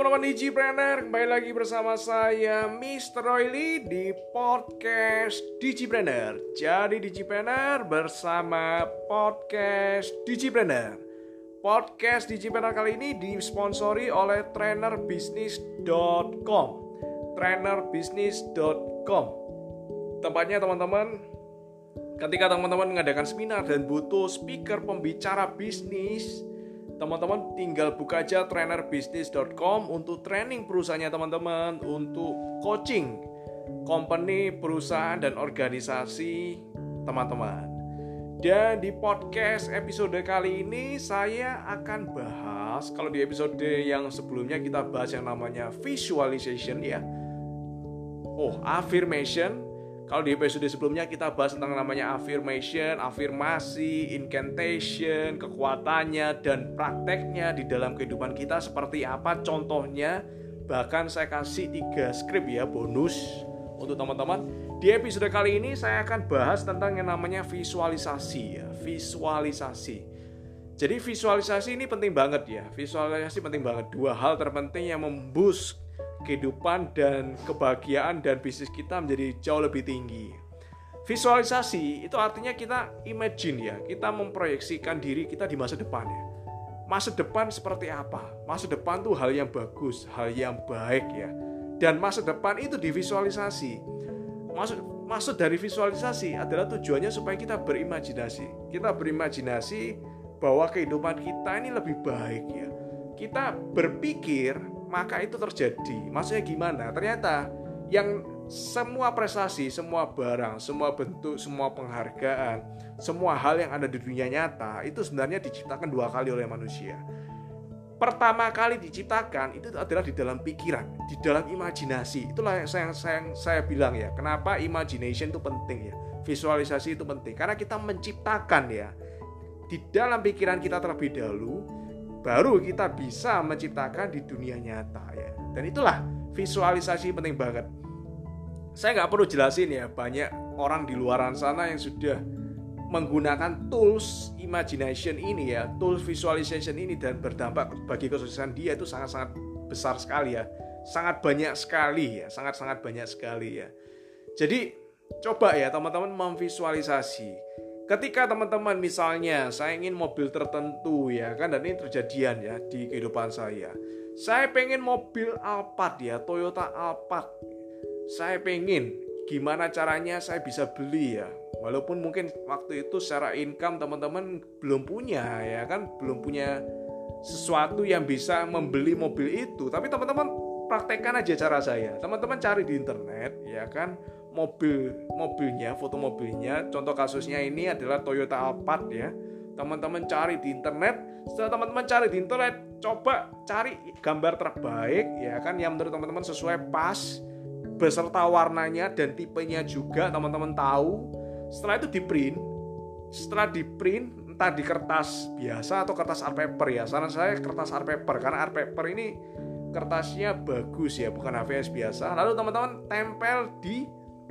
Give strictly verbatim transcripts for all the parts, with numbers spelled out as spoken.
teman-teman Digipreneur, kembali lagi bersama saya mister Royli di podcast Digipreneur. Jadi Digipreneur bersama podcast Digipreneur. Podcast Digipreneur kali ini disponsori oleh trainer business dot com. trainer business dot com. Tempatnya teman-teman, ketika teman-teman mengadakan seminar dan butuh speaker pembicara bisnis, teman-teman tinggal buka aja trainer business dot com untuk training perusahaannya teman-teman, untuk coaching company, perusahaan, dan organisasi teman-teman. Dan di podcast episode kali ini saya akan bahas, kalau di episode yang sebelumnya kita bahas yang namanya visualization ya. Oh, affirmation. Kalau di episode sebelumnya kita bahas tentang namanya affirmation, afirmasi, incantation, kekuatannya dan prakteknya di dalam kehidupan kita seperti apa contohnya. Bahkan saya kasih tiga skrip ya bonus untuk teman-teman. Di episode kali ini saya akan bahas tentang yang namanya visualisasi ya, visualisasi. Jadi visualisasi ini penting banget ya. Visualisasi penting banget. Dua hal terpenting yang memboost kehidupan dan kebahagiaan dan bisnis kita menjadi jauh lebih tinggi. Visualisasi itu artinya kita imagine ya, kita memproyeksikan diri kita di masa depan ya. Masa depan seperti apa? Masa depan tuh hal yang bagus, hal yang baik ya. Dan masa depan itu divisualisasi. Maksud maksud dari visualisasi adalah tujuannya supaya kita berimajinasi. Kita berimajinasi bahwa kehidupan kita ini lebih baik ya. Kita berpikir maka itu terjadi. Maksudnya gimana? Ternyata yang semua prestasi, semua barang, semua bentuk, semua penghargaan, semua hal yang ada di dunia nyata itu sebenarnya diciptakan dua kali oleh manusia. Pertama kali diciptakan itu adalah di dalam pikiran, di dalam imajinasi. Itulah yang saya, saya, saya bilang ya, kenapa imagination itu penting ya, visualisasi itu penting. Karena kita menciptakan ya, di dalam pikiran kita terlebih dahulu, baru kita bisa menciptakan di dunia nyata ya. Dan itulah visualisasi penting banget. Saya nggak perlu jelasin ya, banyak orang di luar sana yang sudah menggunakan tools imagination ini ya, tools visualization ini, dan berdampak bagi kesuksesan dia itu sangat-sangat besar sekali ya. Sangat banyak sekali ya, sangat-sangat banyak sekali ya. Jadi coba ya teman-teman memvisualisasi. Ketika teman-teman misalnya saya ingin mobil tertentu ya kan, dan ini terjadian ya di kehidupan saya. Saya pengen mobil Alphard ya, Toyota Alphard. Saya pengen gimana caranya saya bisa beli ya. Walaupun mungkin waktu itu secara income teman-teman belum punya ya kan, belum punya sesuatu yang bisa membeli mobil itu. Tapi teman-teman praktekkan aja cara saya. Teman-teman cari di internet ya kan, mobil mobilnya, foto mobilnya. Contoh kasusnya ini adalah Toyota Alphard ya. Teman-teman cari di internet. Setelah teman-teman cari di internet, coba cari gambar terbaik ya kan, yang menurut teman-teman sesuai pas, beserta warnanya dan tipenya juga teman-teman tahu. Setelah itu di print. Setelah di print, entah di kertas biasa atau kertas art paper ya. Saran saya kertas art paper, karena art paper ini kertasnya bagus ya, bukan H V S biasa. Lalu teman-teman tempel di,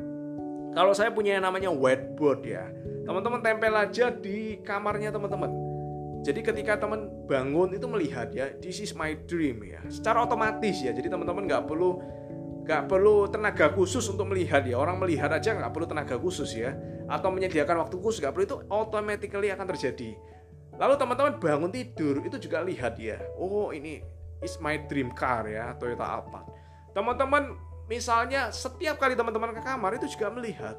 kalau saya punya yang namanya whiteboard ya, teman-teman tempel aja di kamarnya teman-teman. Jadi ketika teman bangun itu melihat ya, this is my dream ya, secara otomatis ya. Jadi teman-teman nggak perlu nggak perlu tenaga khusus untuk melihat ya. Orang melihat aja nggak perlu tenaga khusus ya, atau menyediakan waktu khusus nggak perlu, itu automatically akan terjadi. Lalu teman-teman bangun tidur itu juga lihat ya, oh ini is my dream car ya, Toyota Alphard. Teman-teman misalnya setiap kali teman-teman ke kamar itu juga melihat,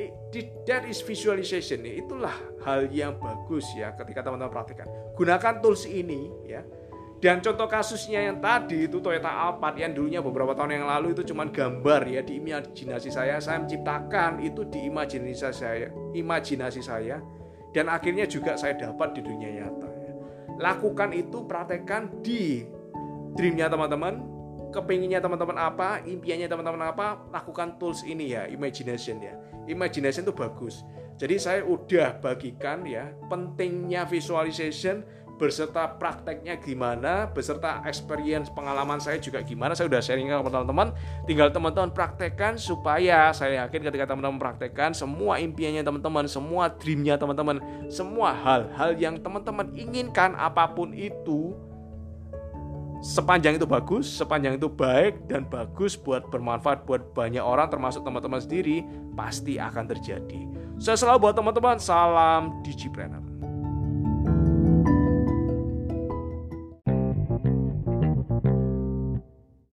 that is visualization. Itulah hal yang bagus ya ketika teman-teman praktikkan. Gunakan tools ini ya. Dan contoh kasusnya yang tadi itu Toyota Alphard yang dulunya beberapa tahun yang lalu itu cuma gambar ya, di imajinasi saya. Saya menciptakan itu di imajinasi saya, imajinasi saya, dan akhirnya juga saya dapat di dunia nyata ya. Lakukan itu, praktekkan di dreamnya teman-teman, kepinginnya teman-teman apa, impiannya teman-teman apa, lakukan tools ini ya, imagination ya. Imagination itu bagus. Jadi saya udah bagikan ya pentingnya visualization beserta prakteknya gimana, beserta experience pengalaman saya juga gimana. Saya udah sharing ke teman-teman. Tinggal teman-teman praktekkan, supaya saya yakin ketika teman-teman praktekkan, semua impiannya teman-teman, semua dreamnya teman-teman, semua hal-hal yang teman-teman inginkan apapun itu, sepanjang itu bagus, sepanjang itu baik dan bagus buat bermanfaat buat banyak orang termasuk teman-teman sendiri, pasti akan terjadi. Saya selalu buat teman-teman, salam Digipreneur.